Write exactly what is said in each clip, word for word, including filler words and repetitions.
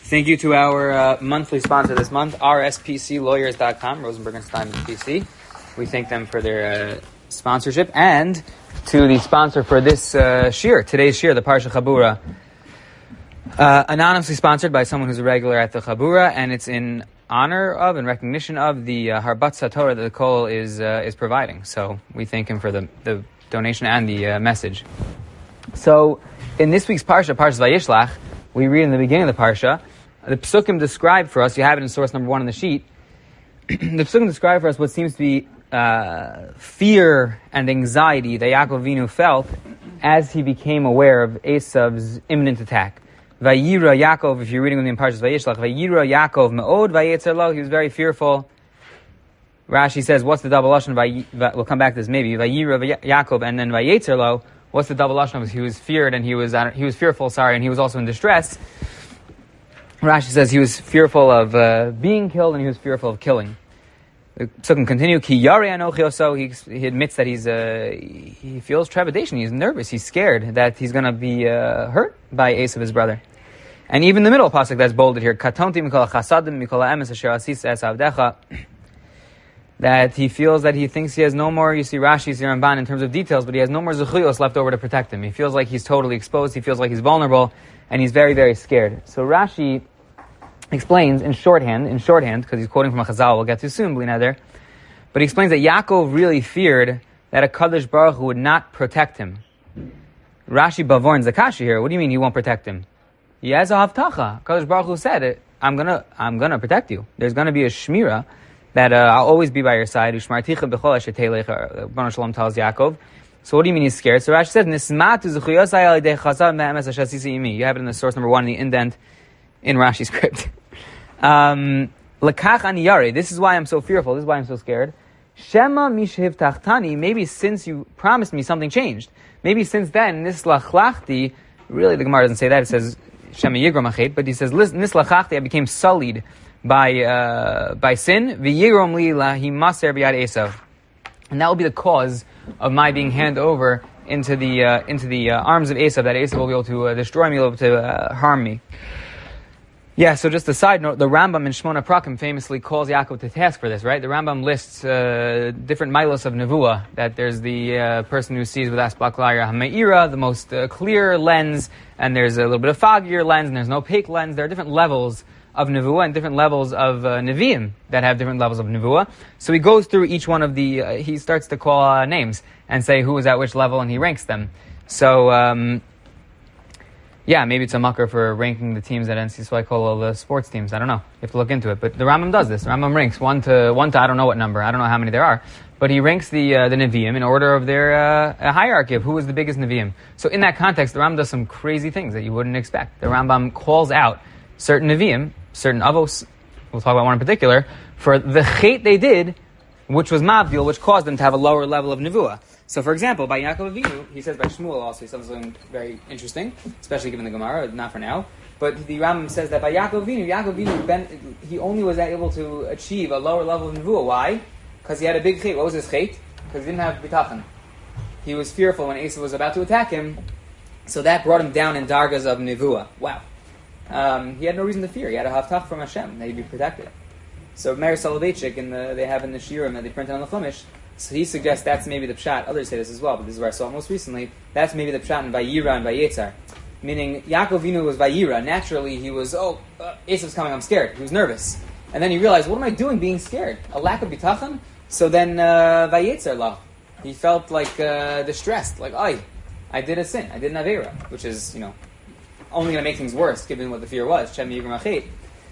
Thank you to our uh, monthly sponsor this month, R S P C lawyers dot com, Rosenberg and Steinman P C. We thank them for their uh, sponsorship, and to the sponsor for this uh, shir, today's shir, the Parsha Chabura, uh, anonymously sponsored by someone who's a regular at the Chabura, and it's in honor of and recognition of the uh, Harbatz Torah that the Kol is uh, is providing. So we thank him for the, the donation and the uh, message. So in this week's Parsha, Parsha Vayishlach, we read in the beginning of the Parsha, the Psukim describe for us, you have it in source number one on the sheet, the Psukim describe for us what seems to be uh, fear and anxiety that Yaakov Avinu felt as he became aware of Esav's imminent attack. Vayira Yaakov, if you're reading with me in Parshas Vayishlach, Vayira Yaakov me'od vayetzer lo, he was very fearful. Rashi says, what's the double lashon? Vay, we'll come back to this maybe. Vayira Yaakov and then vayetzer lo. What's the double lashon? He was feared and he was uh, he was fearful. Sorry, and he was also in distress. Rashi says he was fearful of uh, being killed and he was fearful of killing. The Psukim continue. Ki yari anochi oso. He he admits that he's uh, he feels trepidation. He's nervous. He's scared that he's going to be uh, hurt by Esav, his brother. And even the middle pasuk that's bolded here, katonti mikol chasadim mikol emes asher asis es avdecha. That he feels that he thinks he has no more, you see Rashi, you see Ramban in terms of details, but he has no more zechuyos left over to protect him. He feels like he's totally exposed, he feels like he's vulnerable, and he's very, very scared. So Rashi explains in shorthand, in shorthand, because he's quoting from a Chazal, we'll get to soon, Blineder, but he explains that Yaakov really feared that a Kadosh Baruch Hu would not protect him. Rashi bavorn Zakashi here, what do you mean he won't protect him? He has a havtacha. Kadosh Baruch Hu said, I'm gonna, I'm gonna protect you. There's gonna be a shmira that uh, I'll always be by your side. Ushmarticha b'chol asher teilech, Baruch Shalom tells Yaakov. So what do you mean he's scared? So Rashi says, Nismatu zechuyosai al yidei chasav me'emes asher asisi imi. You have it in the source number one in the indent in Rashi's script. Um, Lekach ani yari. This is why I'm so fearful. This is why I'm so scared. Shema mishev tachtani. Maybe since you promised me, something changed. Maybe since then, nislachlachti. Really, the Gemara doesn't say that. It says Shema yigram achet, but he says nislachlachti. I became sullied by uh, by sin. V'yirom li lahimaser b'yad Esav. And that will be the cause of my being handed over into the uh, into the uh, arms of Esav. That Esav will be able to uh, destroy me, will be able to uh, harm me. Yeah, so just a side note, the Rambam in Shmona Prakim famously calls Yaakov to task for this, right? The Rambam lists uh, different milos of Nevuah, that there's the uh, person who sees with Asbaklayra HaMe'ira, the most uh, clear lens, and there's a little bit of foggier lens, and there's an opaque lens. There are different levels of Nevuah and different levels of uh, Nevi'im that have different levels of Nevuah. So he goes through each one of the, uh, he starts to call uh, names and say who is at which level, and he ranks them. So, um... yeah, maybe it's a mucker for ranking the teams at N C S Y call all the sports teams. I don't know. You have to look into it. But the Rambam does this. The Rambam ranks one to one to I don't know what number. I don't know how many there are. But he ranks the uh, the Nevi'im in order of their uh, hierarchy of who is the biggest Nevi'im. So in that context, the Rambam does some crazy things that you wouldn't expect. The Rambam calls out certain Nevi'im, certain Avos, we'll talk about one in particular, for the chait they did, which was Mavdil, which caused them to have a lower level of Nevuah. So, for example, by Yaakov Avinu, he says by Shmuel also, he says something very interesting, especially given the Gemara, not for now. But the Rambam says that by Yaakov Avinu, Yaakov Avinu, ben, he only was able to achieve a lower level of Nevuah. Why? Because he had a big chait. What was his chait? Because he didn't have bitachon. He was fearful when Esav was about to attack him, so that brought him down in dargas of Nevuah. Wow. Um, he had no reason to fear. He had a haftach from Hashem that he'd be protected. So Meir Soloveitchik, in the, they have in the shiurim that they printed on the Chumash, so he suggests that's maybe the pshat. Others say this as well, but this is where I saw it most recently. That's maybe the pshat in Vayira and Vayetzar. Meaning, Yaakov Avinu was Vayira. Naturally, he was, oh, uh, Esav's coming, I'm scared. He was nervous. And then he realized, what am I doing being scared? A lack of bitachon? So then, uh, Vayetzar la. He felt like uh, distressed. Like, ay, I did a sin. I did an Avera. Which is, you know, only going to make things worse, given what the fear was. Shem Yigram Achet.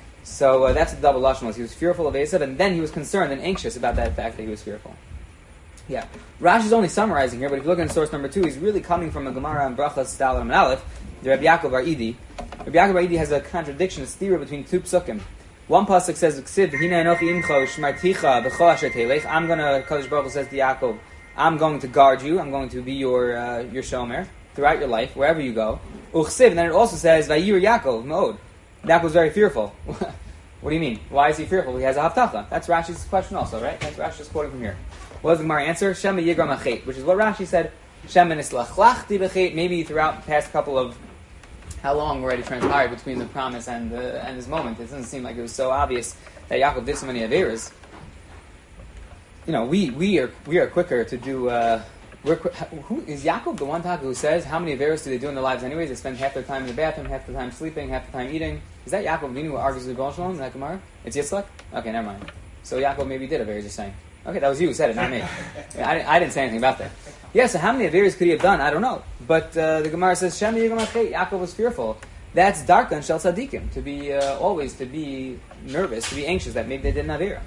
So uh, that's what the double lashon was. He was fearful of Esav, and then he was concerned and anxious about that fact that he was fearful. Yeah, Rashi is only summarizing here, but if you look in source number two, he's really coming from a Gemara and Brachas Stal and Aleph, the Rabbi Yaakov Bar Idi. Rabbi Yaakov Bar Idi has a contradiction, a stira between two psukim. One pasuk says, "Ksiv hina enochi imcho shmarticha b'chol asher teilech." I'm gonna, Kadosh Baruch Hu says to Yaakov, "I'm going to guard you. I'm going to be your uh, your shomer throughout your life, wherever you go." Uchsiv, and then it also says, "Vayir Yaakov Moed." Yaakov was very fearful. What do you mean? Why is he fearful? He has a haftacha. That's Rashi's question also, right? That's Rashi's quoting from here. What does the Gemara answer? Shema yigram achet, which is what Rashi said. Shema nislachlachti b'chet. Maybe throughout the past couple of how long already transpired between the promise and uh, and this moment. It doesn't seem like it was so obvious that Yaakov did so many averas. You know, we we are we are quicker to do. Uh, we're qu- who is Yaakov the one taka who says how many averas do they do in their lives anyways? They spend half their time in the bathroom, half the time sleeping, half the time eating. Is that Yaakov Avinu who argues with Baal Shalom in that Gemara? It's Yitzchak? Okay, never mind. So Yaakov maybe did averas, you're saying. Okay, that was you who said it, not me. I, didn't, I didn't say anything about that. Yeah, so how many averas could he have done? I don't know. But uh, the Gemara says Shem Yigam Achet. Yaakov was fearful. That's Darkan Shel Tzadikim, to be uh, always to be nervous, to be anxious that maybe they did an avera.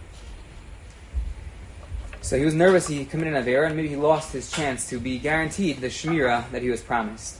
So he was nervous he committed an avera, and maybe he lost his chance to be guaranteed the shmira that he was promised.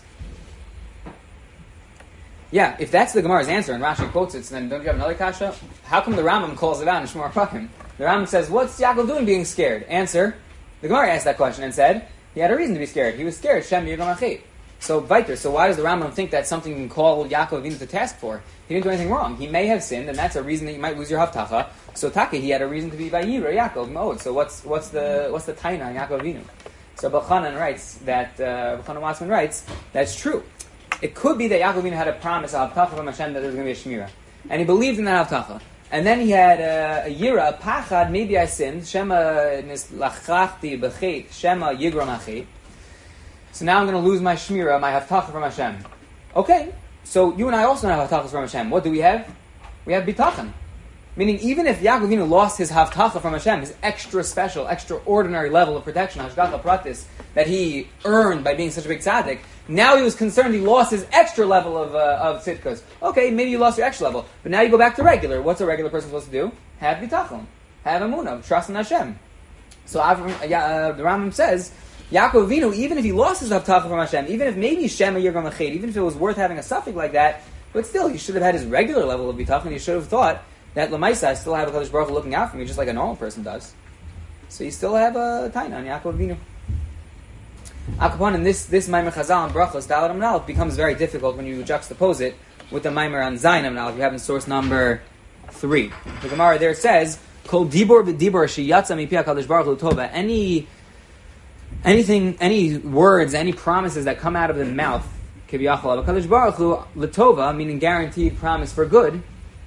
Yeah, if that's the Gemara's answer, and Rashi quotes it, so then don't you have another kasha? How come the Rambam calls it out in Shmor Prakim? The Rambam says, what's Yaakov doing being scared? Answer, the Gemara asked that question and said, he had a reason to be scared. He was scared, Shem Yigam Achet. So, Viter, so why does the Rambam think that's something you can call Yaakov Avinu to task for? He didn't do anything wrong. He may have sinned, and that's a reason that you might lose your Havtacha. So, Taka, he had a reason to be Vayira, Yaakov, Moed. So, what's what's the what's the taina on Yaakov Avinu? So, Bachanan writes that, uh, Bachanan Wassman writes, that's true. It could be that Yaakov Avinu had a promise, a Havtacha from Hashem, that there was going to be a Shmira. And he believed in that Havtacha. And then he had uh, a Yira, a Pachad, maybe I sinned, Shema Nislachachti B'chet, Shema Yigram Achet. So now I'm going to lose my shmira, my havtacha from Hashem. Okay, so you and I also have havtachas from Hashem. What do we have? We have bitachon. Meaning, even if Yaakov Avinu lost his havtacha from Hashem, his extra special, extraordinary level of protection, hashgacha pratis, that he earned by being such a big tzaddik, now he was concerned he lost his extra level of uh, of tzidkas. Okay, maybe you lost your extra level, but now you go back to regular. What's a regular person supposed to do? Have bitachon, have emunah, trust in Hashem. So Avram, uh, the Rambam says, Yaakov Avinu, even if he lost his Havtacha from Hashem, even if maybe Shema Yirgam Achet, even if it was worth having a suffix like that, but still, he should have had his regular level of Bitachon. He should have thought that Lamaisa, I still have a Kadosh Baruch Hu looking out for me, just like a normal person does. So you still have a taina on Yaakov Avinu. Akapon, and this this Maimer Chazal on Brachos Dalet Amnal becomes very difficult when you juxtapose it with the Maimer on Zayin Amnal. If you have in source number three, the Gemara there says, "Kol dibor v'dibor sheyatza mipi Hakadosh Baruch Hu tova." Any Anything, any words, any promises that come out of the mouth, kiviyachol of HaKadosh Baruch Hu, letova, meaning guaranteed promise for good,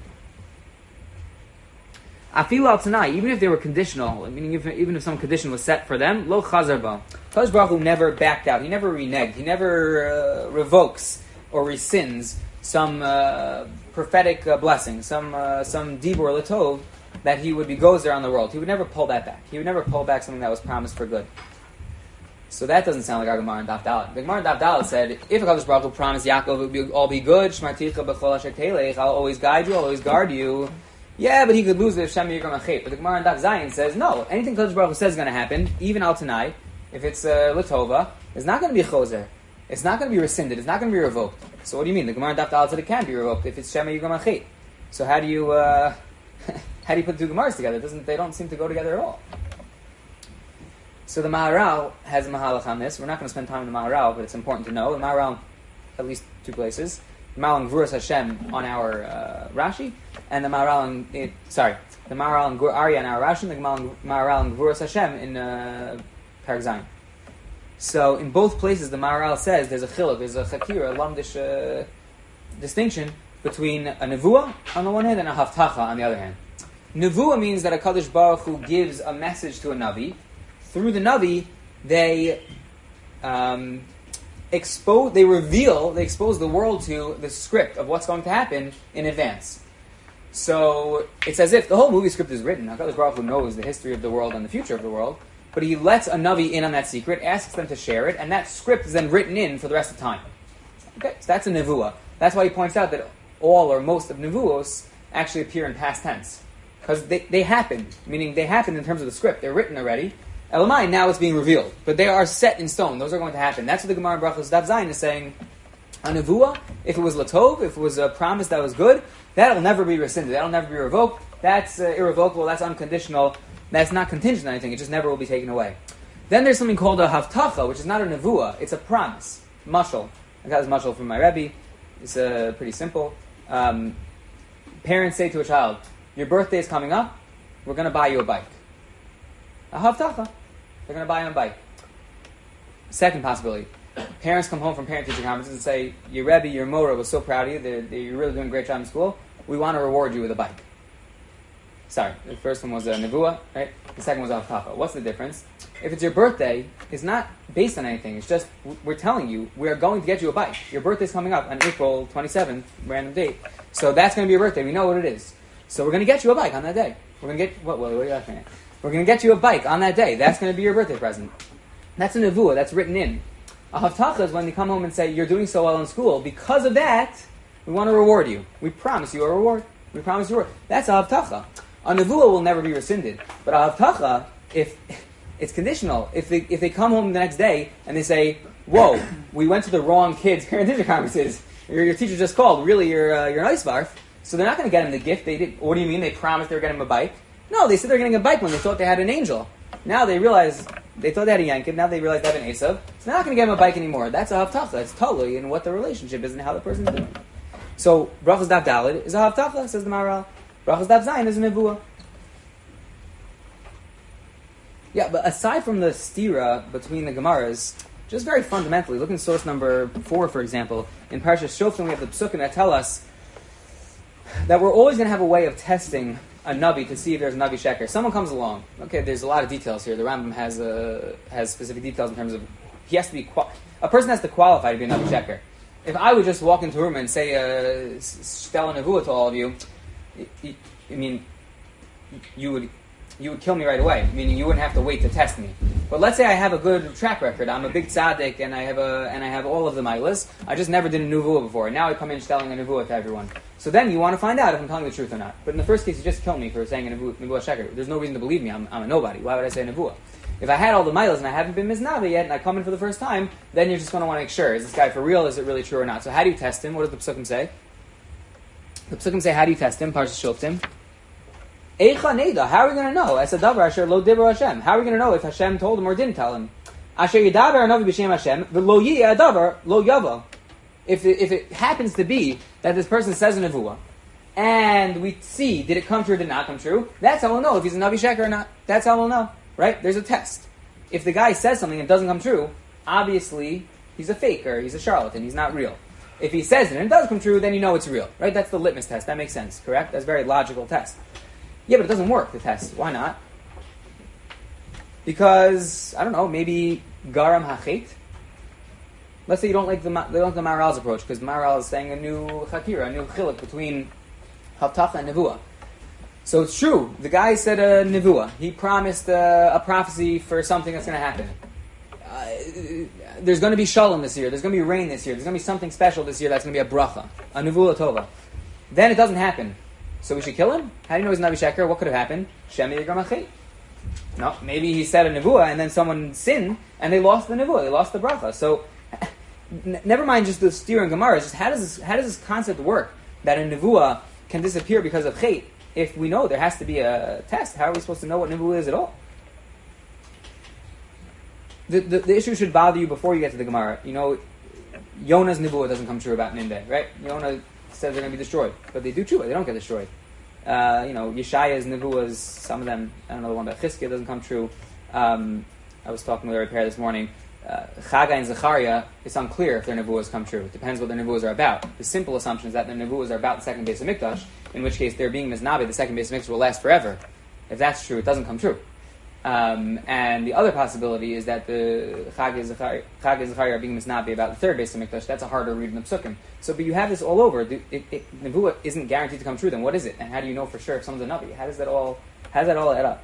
afilu al tanai, even if they were conditional, meaning if, even if some condition was set for them, lo chazar ba. HaKadosh Baruch Hu never backed out, he never reneged, he never uh, revokes or rescinds some uh, prophetic uh, blessing, some uh, some dibur letov that he would be goes there on the world. He would never pull that back. He would never pull back something that was promised for good. So that doesn't sound like our Gemara in Daf Dalet. The Gemara in Daf Dalet said, if HaKadosh Baruch Hu promised Yaakov it would all be good, Shmarticha b'chol asher telech, I'll always guide you, I'll always guard you. Yeah, but he could lose it if Shem Yigam Achet. But the Gemara in Daf Zayin says, no, anything HaKadosh Baruch Hu says is going to happen, even al Tanai, if it's uh, Latova, it's not going to be choser. It's not going to be rescinded. It's not going to be revoked. So what do you mean? The Gemara in Daf Dalet said it can be revoked if it's Shem Yigam Achet. So how do you uh, how do you put the two Gemaras together? It doesn't they don't seem to go together at all. So the Maharal has a mahalach on this. We're not going to spend time in the Maharal, but it's important to know. The Maharal, at least two places. The Maharal in Gvuras Hashem on our uh, Rashi, and the Maharal in, it, sorry, the Maharal in Gur Arya on our Rashi, and the Maharal in Gvuras Hashem in uh, Perek Zayin. So in both places, the Maharal says there's a chiluk, there's a chakira, a lamdish uh, distinction between a nevuah on the one hand and a haftacha on the other hand. Nevuah means that a Kadosh Baruch Hu gives a message to a Navi. Through the Navi, they um, expose, they reveal, they expose the world to the script of what's going to happen in advance. So it's as if the whole movie script is written. HaKadosh Baruch Hu knows the history of the world and the future of the world, but he lets a Navi in on that secret, asks them to share it, and that script is then written in for the rest of time. Okay, so that's a nevuah. That's why he points out that all or most of nevuos actually appear in past tense. Because they, they happen, meaning they happen in terms of the script. They're written already. Elamai, now it's being revealed. But they are set in stone. Those are going to happen. That's what the Gemara in Brachos Daf Zayin is saying. A nevuah, if it was latov, if it was a promise that was good, that'll never be rescinded. That'll never be revoked. That's uh, irrevocable. That's unconditional. That's not contingent on anything. It just never will be taken away. Then there's something called a havtacha, which is not a nevuah. It's a promise. Mashal. I got this mashal from my Rebbe. It's uh, pretty simple. Um, parents say to a child, your birthday is coming up. We're going to buy you a bike. A havtacha. They're going to buy him a bike. Second possibility. parents come home from parent-teacher conferences and say, your Rebbe, your Mora was so proud of you, they're, they're, you're really doing a great job in school, we want to reward you with a bike. Sorry, the first one was a Nevuah, right? The second was a Haftacha. What's the difference? If it's your birthday, it's not based on anything. It's just, we're telling you, we're going to get you a bike. Your birthday's coming up on April twenty-seventh, random date. So that's going to be your birthday. We know what it is. So we're going to get you a bike on that day. We're going to get, what, what, what are you laughing at? We're going to get you a bike on that day. That's going to be your birthday present. That's a Nevuah. That's written in. A Haftacha is when they come home and say, you're doing so well in school. Because of that, we want to reward you. We promise you a reward. We promise you a reward. That's a Haftacha. A Nevuah will never be rescinded. But a Haftacha, if it's conditional. If they, if they come home the next day and they say, whoa, we went to the wrong kids' parent-teacher conferences. Your, your teacher just called. Really, you're, uh, you're an ice barf. So they're not going to get him the gift. They did. What do you mean? They promised they were getting him a bike? No, they said they're getting a bike when they thought they had an angel. Now they realize, they thought they had a Yankiv. Now they realize they have an Esav. So they're not going to get him a bike anymore. That's a Haftacha. That's totally in what the relationship is and how the person's doing. So, Brachas Daf Daled is a Haftacha, says the Maharal. Brachas Daf Zayin is a Nevuah. Yeah, but aside from the stira between the Gemaras, just very fundamentally, look in source number four, for example, in Parshas Shoftim, we have the Psukim that tell us that we're always going to have a way of testing a Navi to see if there's a Navi Sheker. Someone comes along. Okay, there's a lot of details here. The Rambam has uh, has specific details in terms of, he has to be, qual- a person has to qualify to be a Navi Sheker. If I would just walk into a room and say, uh, Shtel Nevuah to all of you, I, I mean, you would... you would kill me right away, meaning you wouldn't have to wait to test me. But let's say I have a good track record. I'm a big tzaddik, and I have a and I have all of the milas. I just never did a nevuah before, and now I come in telling a nevuah to everyone. So then you want to find out if I'm telling the truth or not. But in the first case, you just kill me for saying a nevuah, nevuah sheker. There's no reason to believe me. I'm, I'm a nobody. Why would I say a nevuah? If I had all the milas and I haven't been miznava yet, and I come in for the first time, then you're just going to want to make sure, is this guy for real? Is it really true or not? So how do you test him? What does the Psukim say? The Psukim say, how do you test him? Parshas Shoftim. Eicha Neda, how are we going to know? As a davar asher lo dibur Hashem. How are we going to know if Hashem told him or didn't tell him? Asher yidaber anavi b'shem Hashem, v'lo yi adavar lo yava. If it, if it happens to be that this person says a nevuah, and we see, did it come true or did it not come true, that's how we'll know if he's a Navi Sheker or not. That's how we'll know, right? There's a test. If the guy says something and it doesn't come true, obviously he's a faker, he's a charlatan, he's not real. If he says it and it does come true, then you know it's real, right? That's the litmus test. That makes sense, correct? That's a very logical test. Yeah, but it doesn't work, the test. Why not? Because, I don't know, maybe garam hachet? Let's say you don't like the, they don't like the Maharal's approach, because the Maharal is saying a new chakira, a new chiluk between Haftacha and Nevuah. So it's true, the guy said a Nevuah. He promised a, a prophecy for something that's going to happen. Uh, there's going to be shalom this year, there's going to be rain this year, there's going to be something special this year that's going to be a bracha, a Nevuah Tova. Then it doesn't happen. So we should kill him? How do you know he's Navi Sheker? What could have happened? Shemi Yigram Achit. No, maybe he said a Nevuah and then someone sinned and they lost the Nevuah, they lost the bracha. So, n- never mind just the steer and Gemara, just how does this, how does this concept work that a Nevuah can disappear because of Chait? If we know there has to be a test, how are we supposed to know what Nevuah is at all? The, the, the issue should bother you before you get to the Gemara. You know, Yonah's Nevuah doesn't come true about Nineveh, right? Yonah says they're going to be destroyed, but they do tshuva, they don't get destroyed. Uh, you know, Yeshaya's nevuahs, some of them, I don't know, the one about Chizkiah doesn't come true. Um, I was talking with a repair this morning. Uh, Chagai and Zechariah, it's unclear if their nevuahs come true. It depends what their nevuahs are about. The simple assumption is that their nevuahs are about the second base of Mikdash, in which case their being Miznabi, the second base of Mikdash, will last forever. If that's true, it doesn't come true. Um, and the other possibility is that the Chag and Zechariah are being Miznabi about the third base of Mikdash. That's a harder read in the Psukim. So, but you have this all over. It, it, it, Nevuah isn't guaranteed to come true. Then what is it? And how do you know for sure if someone's a Navi? How does that all? How does that all add up?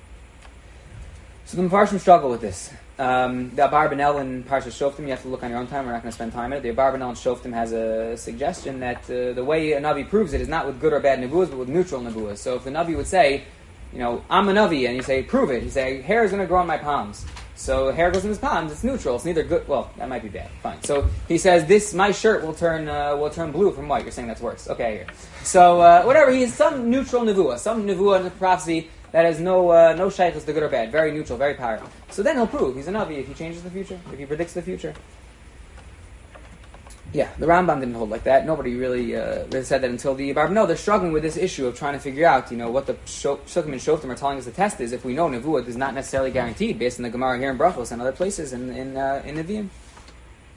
So the Mefarshim struggle with this. Um, the Abarbanel in Parshas Shoftim, you have to look on your own time. We're not going to spend time on it. The Abarbanel in Shoftim has a suggestion that uh, the way a Navi proves it is not with good or bad Nevuahs, but with neutral Nevuahs. So if the Navi would say, you know, I'm a Navi, and you say, prove it. You say, hair is going to grow on my palms. So hair goes in his palms. It's neutral. It's neither good. Well, that might be bad. Fine. So he says, this my shirt will turn uh, will turn blue from white. You're saying that's worse. Okay, here. So uh, whatever. He has some neutral nevuah, some nevuah in the prophecy that has no uh, no shaykhs to good or bad. Very neutral, very powerful. So then he'll prove he's a Navi if he changes the future, if he predicts the future. Yeah, the Rambam didn't hold like that. Nobody really, uh, really said that until the Barbanel. They're struggling with this issue of trying to figure out, you know, what the Sukkim and Shoftim are telling us the test is. If we know Nevuah is not necessarily guaranteed, based on the Gemara here in Brachos and other places in in, uh, in Nevi'im.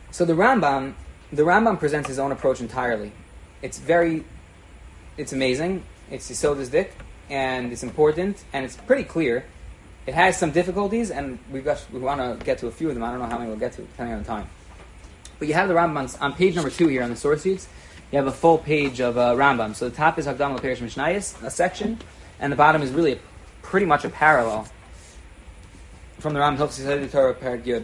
So the Rambam, the Rambam presents his own approach entirely. It's very, it's amazing. It's Yesod's dik, and it's important, and it's pretty clear. It has some difficulties, and we've got, we want to get to a few of them. I don't know how many we'll get to, depending on the time. But you have the Rambam on, on page number two here on the source sheets. You have a full page of uh, Rambam. So the top is Hakdama L'Perish Mishnayos, a section, and the bottom is really a, pretty much a parallel from the Rambam Hilchos Yesodei Torah Perek Yud.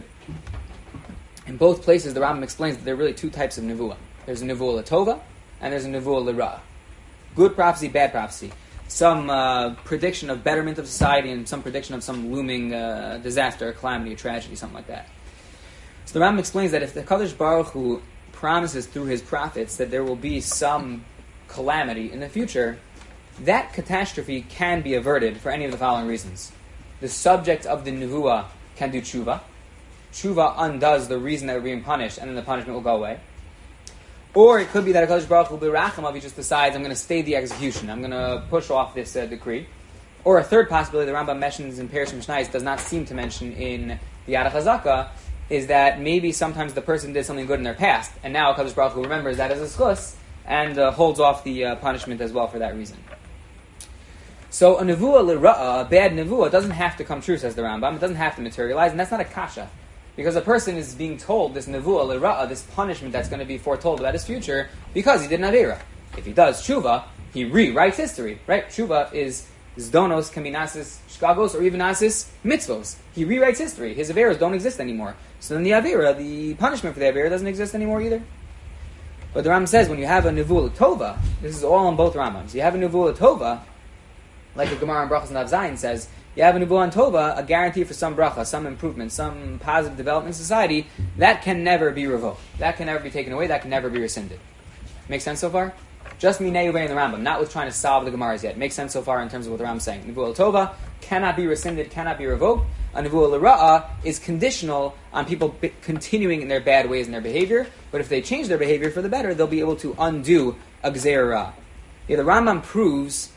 In both places, the Rambam explains that there are really two types of nevuah. There's a nevuah l'tova, and there's a nevuah l'ra. Good prophecy, bad prophecy. Some uh, prediction of betterment of society, and some prediction of some looming uh, disaster, calamity, or tragedy, something like that. So the Rambam explains that if the Kadosh Baruch Hu promises through his prophets that there will be some calamity in the future, that catastrophe can be averted for any of the following reasons. The subject of the nevuah can do tshuva. Tshuva undoes the reason that we're being punished, and then the punishment will go away. Or it could be that HaKadosh Baruch Hu B'Rachamav, he just decides, I'm going to stay the execution. I'm going to push off this uh, decree. Or a third possibility the Rambam mentions in Perish Mishnayos, does not seem to mention in the Yad HaChazaka, is that maybe sometimes the person did something good in their past, and now HaKadosh Baruch Hu remembers that as a schus, and uh, holds off the uh, punishment as well for that reason. So a nevuah l'ra'ah, a bad nevuah, doesn't have to come true, says the Rambam. It doesn't have to materialize, and that's not a kasha. Because a person is being told this nevuah l'ra'ah, this punishment that's going to be foretold about his future, because he did an avera. If he does tshuva, he rewrites history, right? Tshuva is zdonos, kaminasis, shkagos, or even asis, mitzvos. He rewrites history. His averas don't exist anymore. So then the avera, the punishment for the avera, doesn't exist anymore either. But the Rambam says when you have a nevuah l'tova, this is all on both Rambams, you have a nevuah l'tova, like the Gemara in Brachos and Av Zayin says, you have a nevuah and tova, a guarantee for some bracha, some improvement, some positive development in society, that can never be revoked. That can never be taken away, that can never be rescinded. Make sense so far? Just Minei Ubei in the Rambam, not with trying to solve the Gemaras yet. Makes sense so far in terms of what the Rambam is saying. Nevuah l'tova cannot be rescinded, cannot be revoked. A nevuah l'ra'ah is conditional on people b- continuing in their bad ways in their behavior, but if they change their behavior for the better, they'll be able to undo a gzeirah. Yeah, the Rambam proves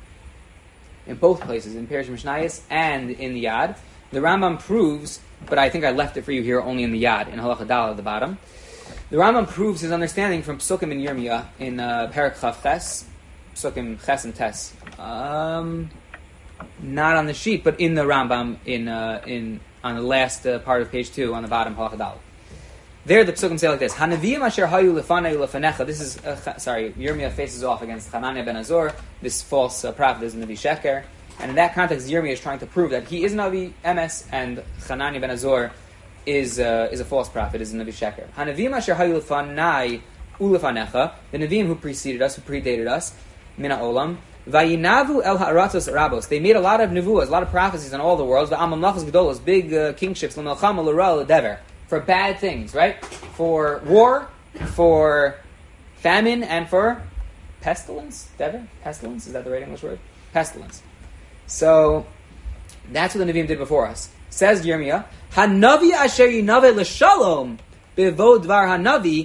in both places, in Perish Mishnayos and in the Yad. The Rambam proves, but I think I left it for you here only in the Yad, in Halacha Dal at the bottom. The Rambam proves his understanding from Psukim in Yirmiyah in uh, Perek Chav Ches, Psukim Ches and Tes. Um, not on the sheet, but in the Rambam, in uh, in on the last uh, part of page two, on the bottom, Halacha Dal. There the Psukim say like this: Hanaviyim asher hayu lefanei lefanecha. This is uh, sorry. Yirmiyah faces off against Hananiah ben Azor. This false uh, prophet is Navi Sheker, and in that context, Yirmiyah is trying to prove that he is Navi Emes and Hananiah ben Azor is uh, is a false prophet, is Navi Sheker. Hanaviyim asher hayu lefanei ulefanecha. The Navim who preceded us, who predated us, mina olam. Vayinavu el ha'aratos rabos. They made a lot of nevuahs, a lot of prophecies in all the worlds. Va'am mamlachos gedolos, big uh, kingships, l'melchama l'ra l'dever. For bad things, right? For war, for famine, and for pestilence. Dever? Pestilence? Is that the right English word? Pestilence. So, that's what the Nevi'im did before us. Says Yirmiyah, Hanavi asher yinave l'shalom, bevo dvar hanavi,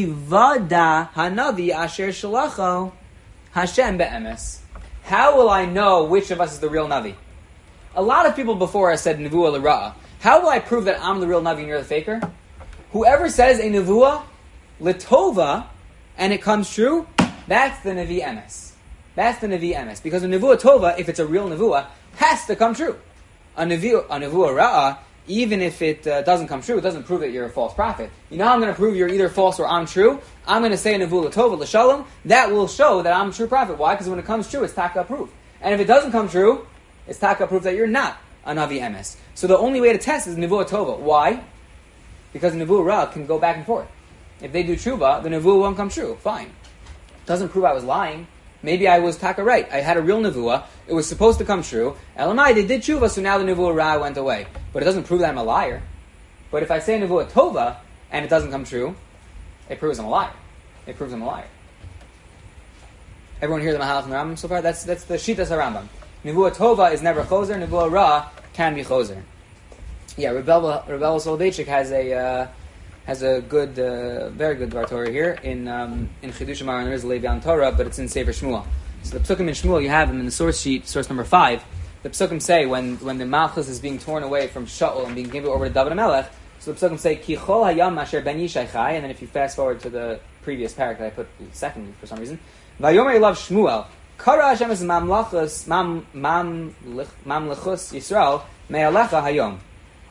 yivada hanavi asher shalacho, Hashem be'emes. How will I know which of us is the real Navi? A lot of people before us said nevuah l'ra'ah. How will I prove that I'm the real Navi and you're the faker? Whoever says a nevuah l'tova and it comes true, that's the Navi Emes. That's the Navi Emes. Because a nevuah tova, if it's a real nevuah, has to come true. A nevuah, a nevuah ra'ah, even if it uh, doesn't come true, it doesn't prove that you're a false prophet. You know how I'm going to prove you're either false or I'm true? I'm going to say a nevuah l'tova l'shalom. That will show that I'm a true prophet. Why? Because when it comes true, it's taka proof. And if it doesn't come true, it's taka proof that you're not a Navi Emes. So the only way to test is nevuah tova. Why? Because nevuah ra can go back and forth. If they do tshuva, the nevuah won't come true. Fine. Doesn't prove I was lying. Maybe I was taka right. I had a real nevuah. It was supposed to come true. Elamai, they did tshuva, so now the nevuah ra went away. But it doesn't prove that I'm a liar. But if I say nevuah tova and it doesn't come true, it proves I'm a liar. It proves I'm a liar. Everyone hear the Mahalach and the Rambam so far? That's that's the Shitas HaRambam. Nevuah tova is never choser. Nevuah ra can be choser. Yeah, Rebel Rebel Soloveitchik has a uh, has a good, uh, very good Dvar Torah here in um, in Chidush Amar, and there is a Levian Torah, but it's in Sefer Shmuel. So the Psukim in Shmuel, you have them in the source sheet, source number five. The Psukim say when when the Malchus is being torn away from Shaul and being given over to David HaMelech, So the psukim say, Ki chol hayam asher ben Yishai chai, and then if you fast forward to the previous parak that I put second for some reason, Vayomer Elav Shmuel, Kara Hashem es mamlachus, mam, mam, mamlechus Yisrael, me'alecha hayom.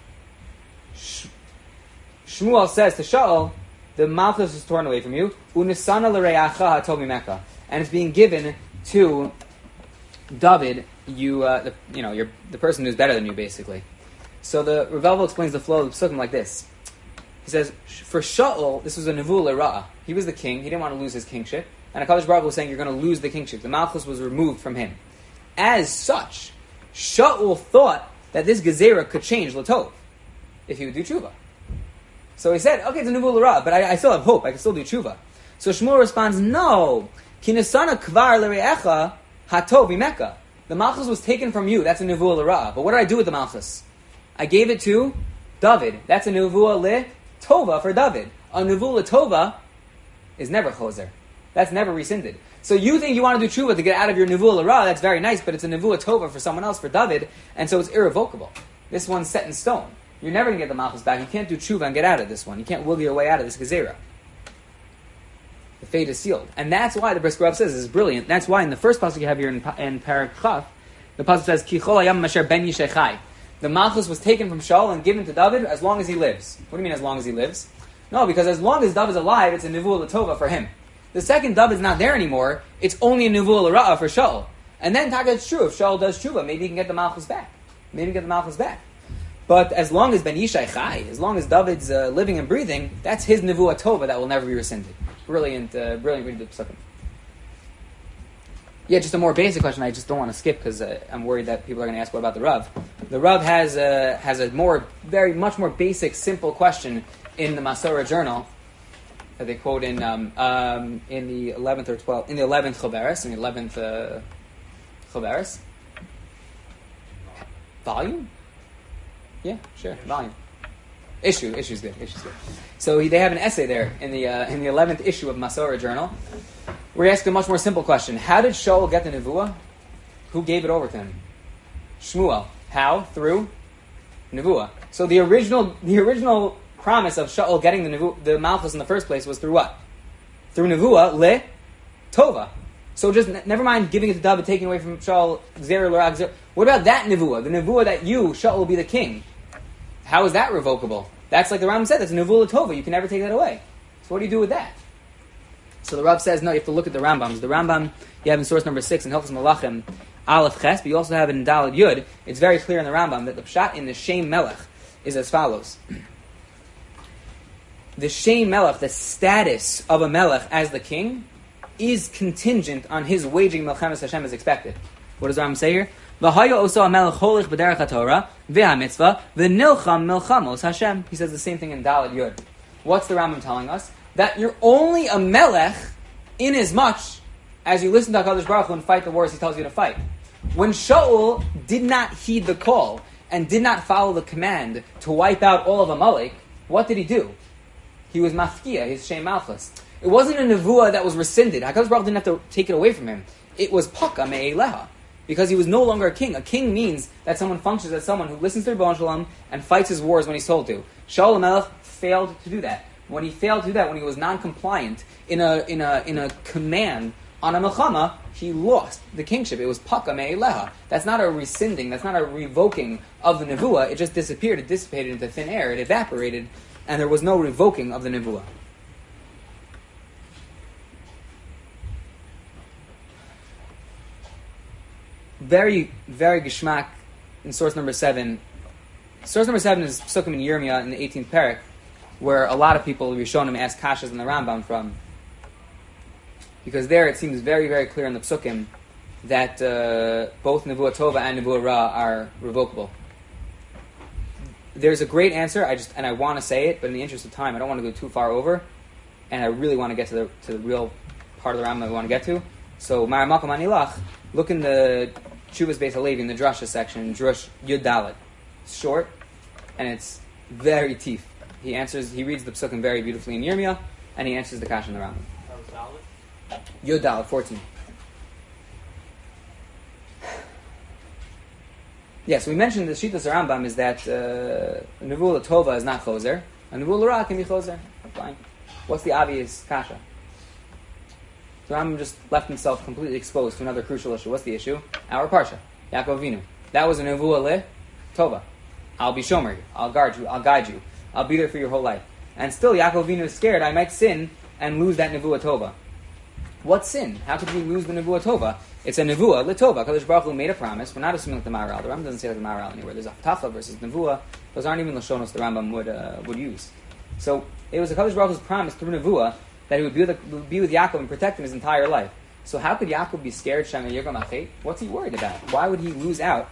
Shmuel says to Shaul, the malchus is torn away from you, unisana l'reacha hatovi meka, and it's being given to David, you, uh, the, you know, you're the person who's better than you, basically. So the Rav explains the flow of the psukim like this. He says, for Shaul, this was a nevuah l'ra'ah. He was the king. He didn't want to lose his kingship. And HaKadosh Baruch Hu was saying, you're going to lose the kingship. The Malchus was removed from him. As such, Shaul thought that this Gezerah could change Latov if he would do tshuva. So he said, okay, it's a nevuah l'ra'ah, but I, I still have hope. I can still do tshuva. So Shmuel responds, no. Kinesana kvar l're'echa hatov imeka. The Malchus was taken from you. That's a nevuah l'ra'ah. But what did I do with the Malchus? I gave it to David. That's a nevuah le-tova for David. A nevuah le-tova is never choser. That's never rescinded. So you think you want to do tshuva to get out of your nevuah l'ra, that's very nice, but it's a nevuah tova for someone else, for David, and so it's irrevocable. This one's set in stone. You're never going to get the malchus back. You can't do tshuva and get out of this one. You can't wiggle your way out of this gezerah. The fate is sealed. And that's why the Brisker Rav says this is brilliant. That's why in the first pasuk you have here in, in Parak Chaf, the pasuk says, Ki chol hayam masher ben Yishai chai. The malchus was taken from Shaul and given to David as long as he lives. What do you mean as long as he lives? No, because as long as David's alive, it's a nevuah l'tova for him. The second David's not there anymore, it's only a nevuah l'ra'ah for Shaul. And then Taka, it's true, if Shaul does tshuva, maybe he can get the malchus back. Maybe he can get the malchus back. But as long as Ben Yishai chai, as long as David's uh, living and breathing, that's his nevuah tova that will never be rescinded. Brilliant, uh, brilliant reading of the psukim. Yeah, just a more basic question I just don't want to skip because uh, I'm worried that people are going to ask what about the Rav. The Rav has a, has a more, very much more basic, simple question in the Masorah journal that they quote in um, um, in the eleventh or twelfth, in the eleventh Choveres, in the eleventh uh, Choveres. Volume? Yeah, sure, volume. Issue, issue's good, issue's good. So he, they have an essay there in the uh, in the eleventh issue of Masorah journal. We're asking a much more simple question. How did Shaul get the Nevuah? Who gave it over to him? Shmuel. How? Through Nevuah. So the original the original promise of Shaul getting the Nevuah, the Malchus in the first place was through what? Through Nevuah, le Tova. So just n- never mind giving it to David, taking away from Shaul, Zer, L'Rag, Zer. What about that Nevuah? The Nevuah that you, Shaul, will be the king. How is that revocable? That's like the Rambam said, that's a Nevuah Tova. You can never take that away. So what do you do with that? So the Rav says, no, you have to look at the Rambams. The Rambam, you have in source number six in Hilchos Malachim, Aleph Ches, but you also have it in Daled Yud. It's very clear in the Rambam that the pshat in the Shem Melech is as follows. The Shem Melech, the status of a Melech as the king, is contingent on his waging Melchemes Hashem as expected. What does the Rambam say here? V'haya oso ha-melech cholich b'derech ha-Torah v'ha-mitzvah v'nilcham milchamos Hashem. He says the same thing in Daled Yud. What's the Rambam telling us? That you're only a melech in as much as you listen to HaKadosh Baruch Hu and fight the wars he tells you to fight. When Shaul did not heed the call and did not follow the command to wipe out all of Amalek, what did he do? He was mafkia, his Shem Malchus. It wasn't a nevuah that was rescinded. HaKadosh Baruch Hu didn't have to take it away from him. It was paka me'eleha, because he was no longer a king. A king means that someone functions as someone who listens to Rebbeinu Shalom and fights his wars when he's told to. Shaul HaMelech failed to do that. When he failed to do that, when he was non-compliant in a in a in a command on a melchama, he lost the kingship. It was paka me'eleha. That's not a rescinding. That's not a revoking of the nevuah. It just disappeared. It dissipated into thin air. It evaporated, and there was no revoking of the nevuah. Very, very geschmack in source number seven. Source number seven is Psukim in Yirmiyah in the eighteenth parak, where a lot of people, Rishonim, ask kashas in the Rambam from. Because there it seems very, very clear in the Psukim that uh, both Nevuah Tova and Nevuah Ra are revocable. There's a great answer, I just and I want to say it, but in the interest of time, I don't want to go too far over, and I really want to get to the to the real part of the Rambam I want to get to. So, Maramakam Anilach, look in the Chuvas Beis Halevi in the Drasha section, Drush Yud Dalet. It's short, and it's very teeth. He answers. He reads the psukim very beautifully in Yirmiyah, and he answers the kash in the Rambam. Yud Dalet fourteen. Yes, we mentioned the Shitas Rambam is that uh, Nevuah Tova is not Choser, and Nevuah L'Ra can be Choser. Fine. What's the obvious kasha? The Rambam just left himself completely exposed to another crucial issue. What's the issue? Our Parsha, Yaakov Avinu. That was a Nevuah Le Tova. I'll be Shomer you. I'll guard you. I'll guide you. I'll be there for your whole life. And still, Yaakov Avinu is scared I might sin and lose that Nevuah Tova. What sin? How could we lose the Nevuah Tova? It's a Nevuah L'Tova. Kadosh Baruch Hu made a promise. We're not assuming like the Maharal. The Rambam doesn't say like the Maharal anywhere. There's Haftacha versus Nevuah. Those aren't even Lashonos the Rambam would uh, would use. So it was a Kadosh Baruch Hu's promise through Nevuah that he would be with, would be with Yaakov and protect him his entire life. So how could Yaakov be scared? Shema Yirgam Achet? What's he worried about? Why would he lose out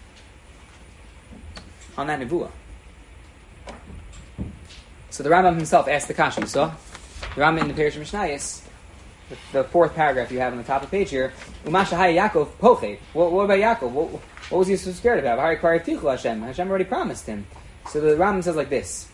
on that Nevuah? So the Rambam himself asked the kasha. You saw the Rambam in the Parish of Mishnayos. The fourth paragraph you have on the top of the page here, Umashahai Yaakov Poche. What, what about Yaakov? What, what was he so scared about? Hashem. Hashem already promised him. So the Rambam says like this: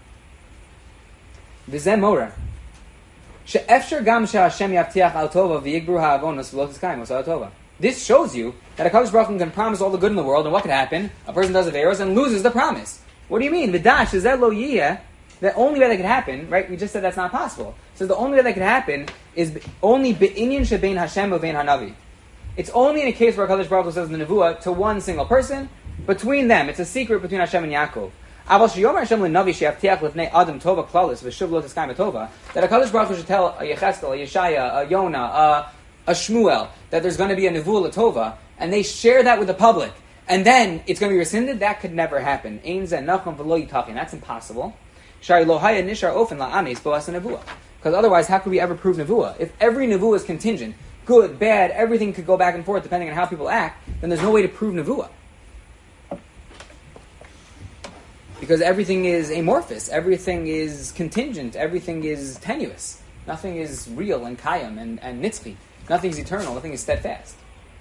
V'zeh Mora. She'efshar gam she'Hashem yavtiach al tova v'yigbru ha'avonos v'lo tizkayim osal tova. This shows you that a Kadosh Baruch Hu can promise all the good in the world, and what can happen? A person does averos and loses the promise. What do you mean? V'dash zeh lo yiyeh. The only way that could happen, right? We just said that's not possible. So the only way that could happen is only be'inyan shebein Hashem u'bein hanavi. It's only in a case where HaKadosh Baruch Hu says in the Nevuah to one single person, between them. It's a secret between Hashem and Yaakov. Aval sheyomer Hashem l'navi she'yavtiach lefnei adam tova klalis v'shuv lo tiskayim tova. That HaKadosh Baruch Hu should tell a Yechezkel, a Yeshaya, a Yonah, a, a Shmuel that there's going to be a Nevuah l'tova, and they share that with the public, and then it's going to be rescinded. That could never happen. Ein zeh nacham v'lo yitachin. That's impossible. Because otherwise, how could we ever prove Nevuah? If every Nevuah is contingent, good, bad, everything could go back and forth depending on how people act, then there's no way to prove Nevuah. Because everything is amorphous, everything is contingent, everything is tenuous. Nothing is real and kayam and, and nitzchi. Nothing is eternal, nothing is steadfast.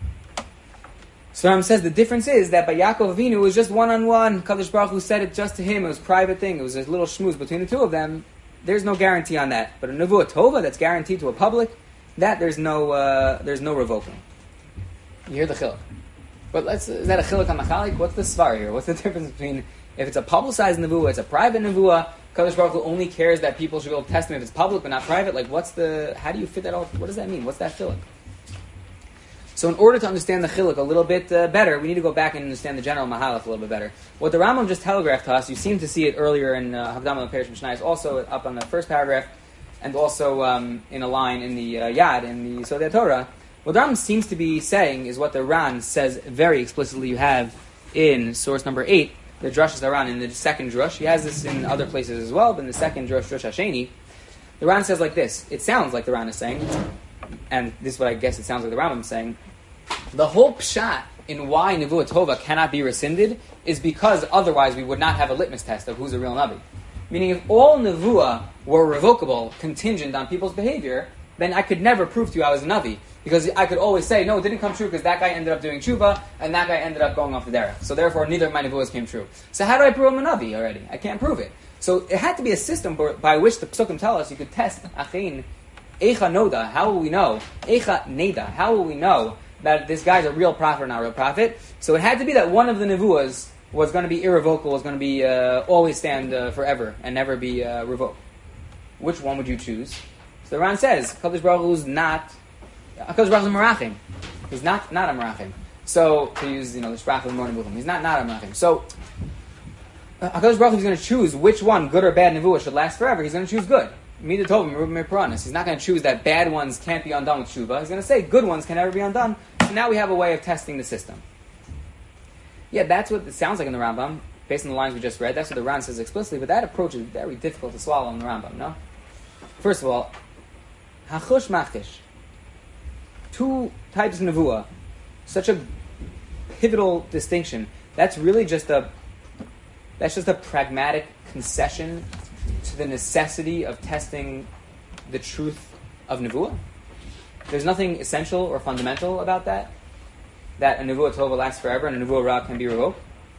So Ram says the difference is that by Yaakov Avinu it was just one-on-one. Kadosh Baruch Hu said it just to him. It was a private thing. It was a little shmooze between the two of them. There's no guarantee on that. But a Nevuah Tova that's guaranteed to a public, that there's no uh, there's no revoking. You hear the chiluk. But let's is that a chiluk on machalik? What's the svar here? What's the difference between if it's a publicized Nevuah, it's a private Nevuah? Kadosh Baruch Hu only cares that people should be able to test him if it's public but not private. Like what's the? How do you fit that all? What does that mean? What's that chiluk? So in order to understand the chiluk a little bit uh, better, we need to go back and understand the general mahalach a little bit better. What the Rambam just telegraphed to us, you seem to see it earlier in uh, Havdama Parish Mishnayos, also up on the first paragraph, and also um, in a line in the uh, Yad, in the Sodei Torah. What the Rambam seems to be saying is what the Ran says very explicitly. You have in source number eight, the Drush is the Ran, in the second Drush. He has this in other places as well, but in the second Drush, Drush Hasheni, the Ran says like this. It sounds like the Ran is saying, and this is what I guess it sounds like the Rambam is saying, the whole pshat in why Nevuah Tova cannot be rescinded is because otherwise we would not have a litmus test of who's a real Navi. Meaning if all Nevuah were revocable, contingent on people's behavior, then I could never prove to you I was a Navi. Because I could always say, no, it didn't come true because that guy ended up doing tshuva and that guy ended up going off the derech. So therefore neither of my Nevuahs came true. So how do I prove I'm a Navi already? I can't prove it. So it had to be a system by which the Psukim tell us you could test Achin, Eicha Noda, how will we know? Eicha Neda, how will we know that this guy's a real prophet or not a real prophet? So it had to be that one of the Nevuahs was going to be irrevocable, was going to be uh, always stand uh, forever and never be uh, revoked. Which one would you choose? So the Ran says, Kadosh Baruch Hu is not, Kadosh Baruch Hu is Merachim. He's not not a Merachim. So, to use, you know, the Sprach of the morning Buchim, he's not not a Merachim. So, uh, Kadosh Baruch Hu is going to choose which one, good or bad Nevuah, should last forever. He's going to choose good. Mida Tovim, Rubim Peranis. He's not going to choose that bad ones can't be undone with Shuvah. He's going to say good ones can never be undone. So now we have a way of testing the system. Yeah, that's what it sounds like in the Rambam, based on the lines we just read. That's what the Ran says explicitly, but that approach is very difficult to swallow in the Rambam, no? First of all, Hachush Machtish. Two types of Nevuah. Such a pivotal distinction. That's really just a that's just a pragmatic concession to the necessity of testing the truth of Nevuah. There's nothing essential or fundamental about that, that a Nevuah Tova lasts forever and a Nevuah Ra can be revoked.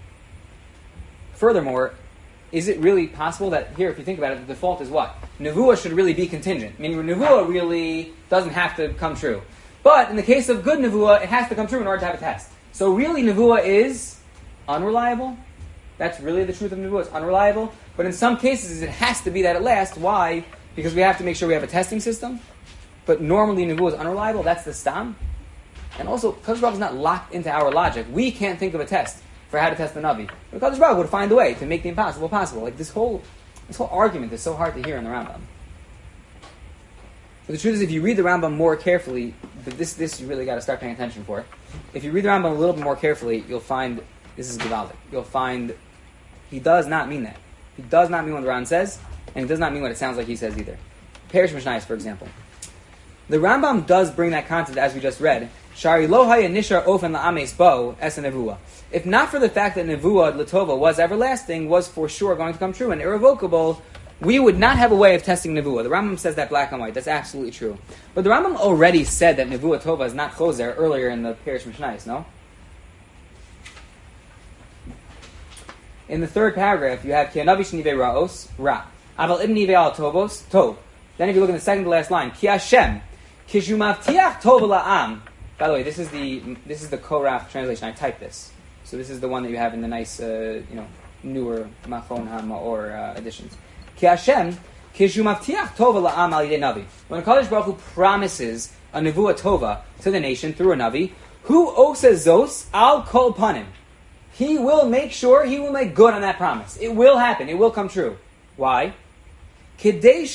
Furthermore, is it really possible that, here, if you think about it, the default is what? Nevuah should really be contingent. Meaning Nevuah really doesn't have to come true. But in the case of good Nevuah, it has to come true in order to have a test. So really Nevuah is unreliable. That's really the truth of Nevuah. It's unreliable. But in some cases, it has to be that it lasts. Why? Because we have to make sure we have a testing system. But normally, Nevuah is unreliable. That's the stam. And also, Kadosh Baruch Hu is not locked into our logic. We can't think of a test for how to test the Navi. But Kadosh Baruch Hu would find a way to make the impossible possible. Like this whole, this whole argument is so hard to hear in the Rambam. But the truth is, if you read the Rambam more carefully, but this, this you really got to start paying attention for. If you read the Rambam a little bit more carefully, you'll find this is Gevaldik. You'll find he does not mean that. He does not mean what the Ran says, and he does not mean what it sounds like he says either. Perish Mishnayos, for example. The Rambam does bring that concept as we just read. Shari lo haya nishar ofen la'ames bo es a nevuah. If not for the fact that nevuah l'tova was everlasting, was for sure going to come true and irrevocable, we would not have a way of testing nevuah. The Rambam says that black and white. That's absolutely true. But the Rambam already said that nevuah tova is not choser earlier in the Perish Mishnayos, no? In the third paragraph, you have ki hanavi shnivei ra'os ra, aval ibn nivei al tovos tov. Then if you look in the second to last line, ki Hashem kishu mavtiach tov la'am. By the way, this is the this is the Korach translation. I typed this, so this is the one that you have in the nice, uh, you know, newer Machon HaMaor uh, editions. Ki Hashem kishu mavtiach tov la'am al yidei navi. When Kadosh Baruch Hu promises a nevuah tova to the nation through a navi, who oses zos al kol panim. He will make sure, he will make good on that promise. It will happen. It will come true. Why? So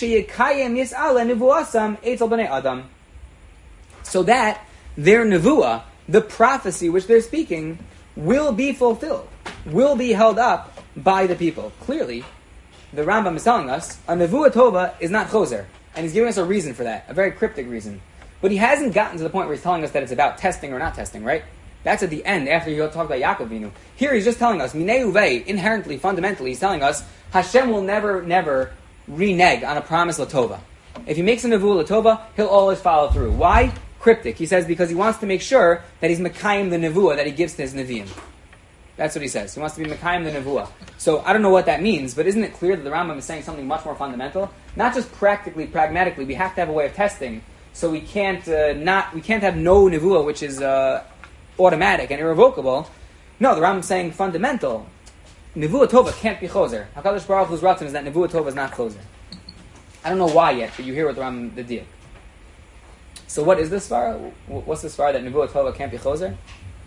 that their nevuah, the prophecy which they're speaking, will be fulfilled, will be held up by the people. Clearly, the Rambam is telling us, a nevuah tova is not choser. And he's giving us a reason for that, a very cryptic reason. But he hasn't gotten to the point where he's telling us that it's about testing or not testing, right? That's at the end, after you talk about Yaakov Avinu. Here he's just telling us, Minei Uvei, inherently, fundamentally, he's telling us, Hashem will never, never renege on a promise Latova. If he makes a Nevuah Latova, he'll always follow through. Why? Cryptic. He says because he wants to make sure that he's Mekayim the Nevuah that he gives to his Nevi'im. That's what he says. He wants to be Mekayim the Nevuah. So I don't know what that means, but isn't it clear that the Rambam is saying something much more fundamental? Not just practically, pragmatically, we have to have a way of testing, so we can't uh, not we can't have no Nevuah, which is uh, automatic and irrevocable. No, the Rambam is saying fundamental. Nevuah Tova can't be choser. HaKadosh Baruch Hu's ratzon is that Nevuah Tova is not choser. I don't know why yet, but you hear what the Rambam the deal. So what is this svara? What's the svara that Nevuah Tova can't be choser?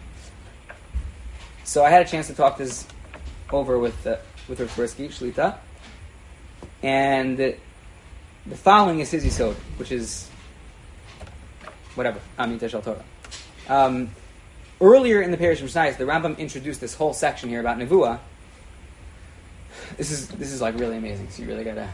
So I had a chance to talk this over with uh, with Rav Tversky, Shlita, and the, the following is his yisod, which is whatever, Amita Shal Torah. Um, earlier in the Perish Mishnayos, the Rambam introduced this whole section here about Nevuah. This is this is like really amazing. So you really gotta.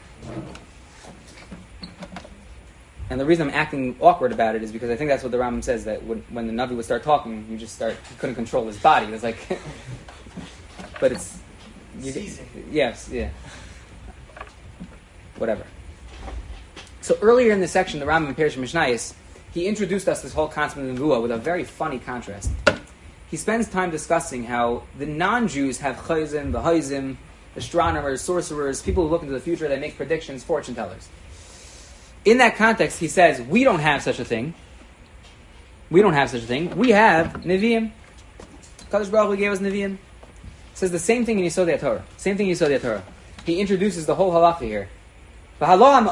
And the reason I'm acting awkward about it is because I think that's what the Rambam says, that when, when the Navi would start talking, you just start he couldn't control his body. It was like, but it's you, yes, yeah, whatever. So earlier in this section, the Rambam in Perish Mishnayos, he introduced us this whole concept of Nevuah with a very funny contrast. He spends time discussing how the non-Jews have chayzim, the hayzim, astronomers, sorcerers, people who look into the future, that make predictions, fortune tellers. In that context, he says, we don't have such a thing. We don't have such a thing. We have Nevi'im. Kadosh Baruch Hu gave us Nevi'im. Says the same thing in Yisodei HaTorah. Same thing in Yisodei HaTorah. He introduces the whole halacha here. They're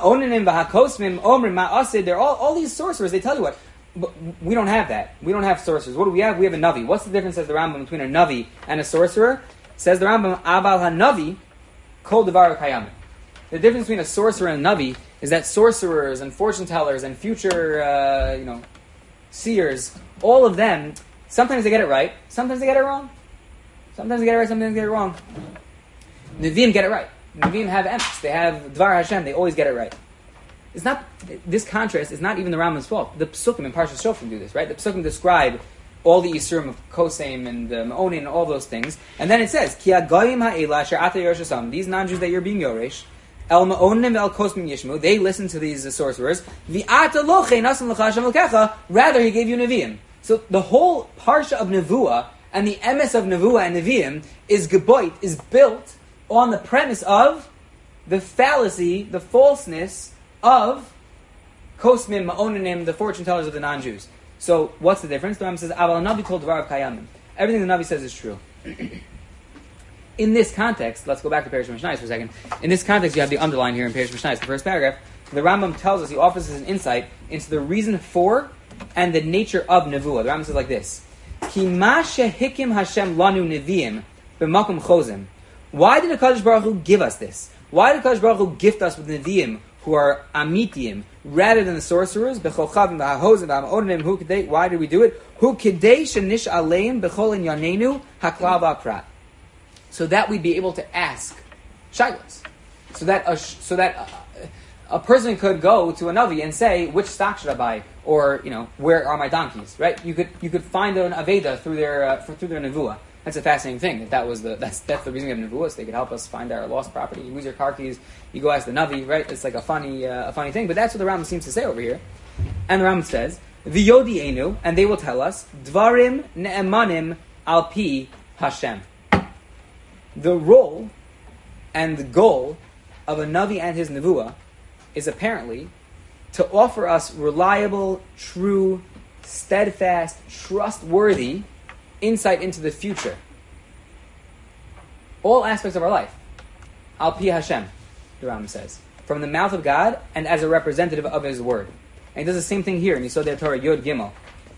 all, all these sorcerers, they tell you what. But we don't have that. We don't have sorcerers. What do we have? We have a Navi. What's the difference, says the Rambam, between a Navi and a sorcerer? Says the Rambam, Abal HaNavi Kol Devar Kayam. The difference between a sorcerer and a Navi is that sorcerers and fortune tellers and future, uh, you know, seers, all of them, sometimes they get it right, sometimes they get it wrong. Sometimes they get it right, sometimes they get it wrong. Nevi'im get it right. Nevi'im have emes. They have Dvar Hashem. They always get it right. It's not, this contrast is not even the Rambam's fault. The Psukim and Parshas Shoftim do this, right? The Psukim describe all the Yisurim of Kosem and uh, Ma'onin and all those things. And then it says, Ki ha'goyim ha'ela asher ata yoreshasam. These non-Jews that you're being Yoresh, El Ma'onim El Kosmim Yishmu, they listen to these uh, sorcerers. V'ata loche nasan l'cha Hashem l'kecha, rather he gave you Nevi'im. So the whole Parsha of Nevuah and the emes of Nevuah and Nevi'im is geboit, is built on the premise of the fallacy, the falseness of Kosmim, Ma'onim, the fortune tellers of the non-Jews. So what's the difference? The Rambam says, Aval Navi told Dvar of Kayamim. Everything the Navi says is true. In this context, let's go back to Perish Mishnayos for a second. In this context, you have the underline here in Perish Mishnayos, the first paragraph. The Rambam tells us, he offers us an insight into the reason for and the nature of Nevuah. The Rambam says like this: Ki ma shehikim Hashem lanu neviim b'makom chozim. Why did the Kadosh Baruch Hu give us this? Why did the Kadosh Baruch Hu gift us with neviim who are amitiim rather than the sorcerers? B'cholchavim v'hahozim v'hamodim hu kidei. Why did we do it? Hu kidei shenish aleim b'chol in yanenu haklal v'aprat. So that we'd be able to ask shaylos, so that a, so that a, a person could go to a navi and say, which stock should I buy, or you know, where are my donkeys? Right? You could you could find an aveda through their uh, through their nevuah. That's a fascinating thing. If that was the that's that's the reason we have nevuahs, they could help us find our lost property. You lose your car keys, you go ask the navi. Right? It's like a funny uh, a funny thing, but that's what the Rambam seems to say over here. And the Rambam says, "V'yodi enu," and they will tell us, "Dvarim ne'emanim al pi Hashem." The role and the goal of a Navi and his Nevuah is apparently to offer us reliable, true, steadfast, trustworthy insight into the future. All aspects of our life. Al pi Hashem, the Rambam says. From the mouth of God and as a representative of His Word. And he does the same thing here in Yisodei Torah Yod Gimel.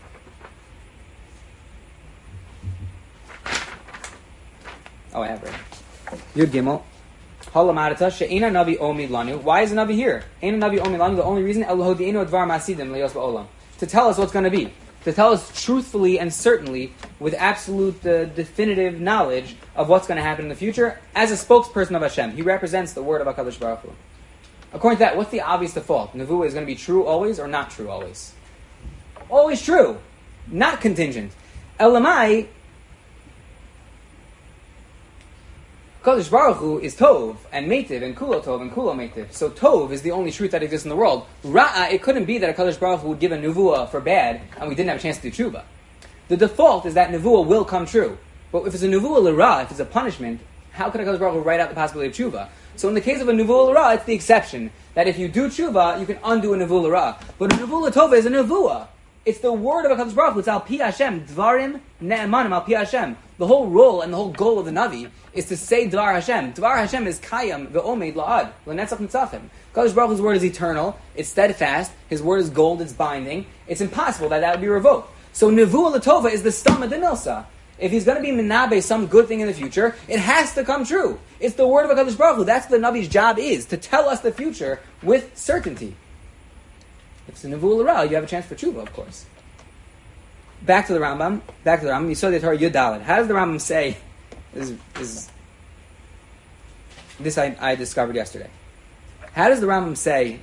Oh, I have it. Yud Gimel. Halamarata she'ena navi omi lanu. Why is the navi here? Ena navi omi lanu. The only reason Elohodiinu advar masidim leyos ba'olam. To tell us what's going to be. To tell us truthfully and certainly, with absolute uh, definitive knowledge of what's going to happen in the future, as a spokesperson of Hashem. He represents the word of HaKadosh Baruch Hu. According to that, what's the obvious default? Nevuah is going to be true always or not true always? Always true. Not contingent. Elamai. Kadosh Baruch Hu is Tov and Meitiv and Kulo Tov and Kulo Meitiv. So Tov is the only truth that exists in the world. Ra'a, it couldn't be that a Kadosh Baruch Hu would give a Nevuah for bad and we didn't have a chance to do Tshuva. The default is that Nevuah will come true. But if it's a Nevuah L'Ra, if it's a punishment, how could a Kadosh Baruch Hu write out the possibility of Tshuva? So in the case of a Nevuah L'Ra, it's the exception. That if you do Tshuva, you can undo a Nevuah L'Ra. But a Nevuah L'Tova is a Nevuah. It's the word of HaKadosh Baruch Hu. It's al pi Hashem. Dvarim ne'emanim al pi Hashem. The whole role and the whole goal of the Navi is to say Dvar Hashem. Dvar Hashem is Kayam ve'omed la'ad. L'netzach nitzachim. HaKadosh Baruch Hu's word is eternal. It's steadfast. His word is gold. It's binding. It's impossible that that would be revoked. So Nevuah L'Tova is the Stama D'Milsa. If he's going to be Menabe some good thing in the future, it has to come true. It's the word of HaKadosh Baruch Hu. That's what the Navi's job is. To tell us the future with certainty. If it's a Nevuah L'Ra, you have a chance for tshuva, of course. Back to the Rambam. Back to the Rambam. Yisodei Torah Yud Daled. How does the Rambam say? This, is, this, this I, I discovered yesterday. How does the Rambam say?